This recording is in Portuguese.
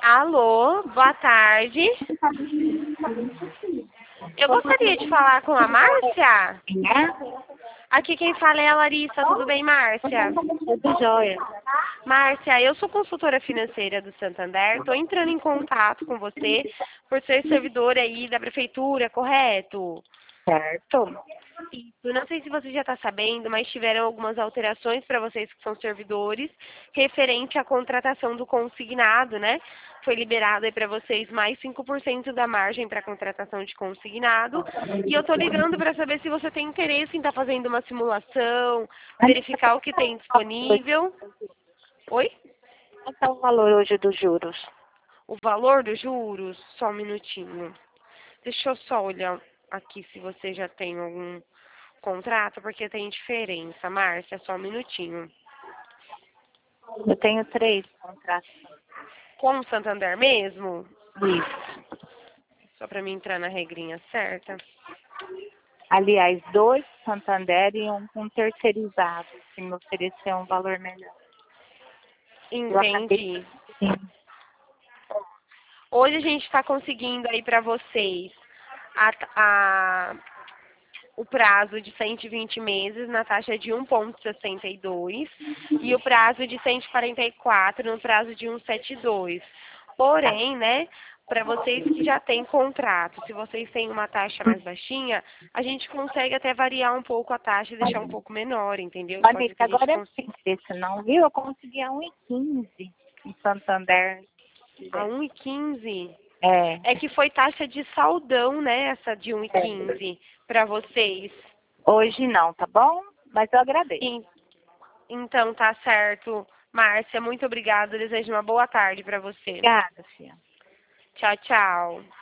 Alô, boa tarde. Eu gostaria de falar com a Márcia. Aqui quem fala é a Larissa. Tudo bem, Márcia? Tudo jóia. Márcia, eu sou consultora financeira do Santander. Estou entrando em contato com você por ser servidora aí da prefeitura, correto? Certo. Isso. Não sei se você já está sabendo, mas tiveram algumas alterações para vocês que são servidores, referente à contratação do consignado, né? Foi liberado aí para vocês mais 5% da margem para contratação de consignado. E eu estou ligando para saber se você tem interesse em estar fazendo uma simulação, verificar o que tem disponível. Oi? Qual é o valor hoje dos juros? O valor dos juros? Só um minutinho. Deixa eu só olhar aqui se você já tem algum contrato, porque tem diferença. Márcia, só um minutinho. Eu tenho 3 contratos. Com o Santander mesmo? Isso. Só para mim entrar na regrinha certa. Aliás, 2 Santander e um com terceirizado, que me ofereceu um valor melhor. Entendi. Sim. Hoje a gente está conseguindo aí para vocês o prazo de 120 meses na taxa de 1,62 e o prazo de 144 no prazo de 1,72. Porém, né, para vocês que já têm contrato, se vocês têm uma taxa mais baixinha, a gente consegue até variar um pouco a taxa e deixar um pouco menor, entendeu? Olha, Pode ser isso que a gente agora não tem interesse não, viu? Eu consegui a 1,15 em Santander. a 1,15. É. É que foi taxa de saldão, né, essa de 1,15 para vocês. Hoje não, tá bom? Mas eu agradeço. Então tá certo. Márcia, muito obrigada. Desejo uma boa tarde para você. Obrigada, filha. Tchau, tchau.